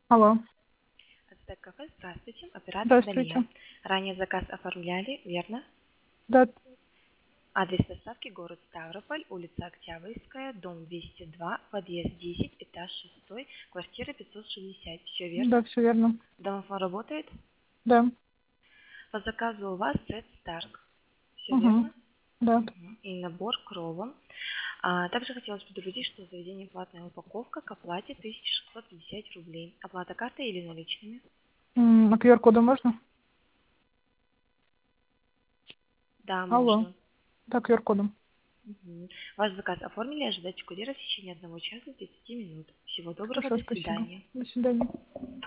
Алло. Ацтек кафе, здравствуйте, оператор Дания. Здравствуйте. Ранее заказ оформляли, верно? Да, Адрес доставки город Ставрополь, улица Октябрьская, дом 202, подъезд 10, этаж 6, квартира 560. Все да, верно? все верно. Домофон работает? Да. По заказу у вас сет Старк. Все Угу. верно? Да. Мгм. И набор крова. Также хотелось предупредить, что заведение платная упаковка к оплате 1650 рублей. Оплата картой или наличными? А QR-кода можно? Да, Алло. можно. Да, QR-кодом. Мгм. Ваш заказ оформили, ожидайте курьера в течение 1 часа 30 минут. Всего доброго, Хорошо, до спасибо. свидания. До свидания.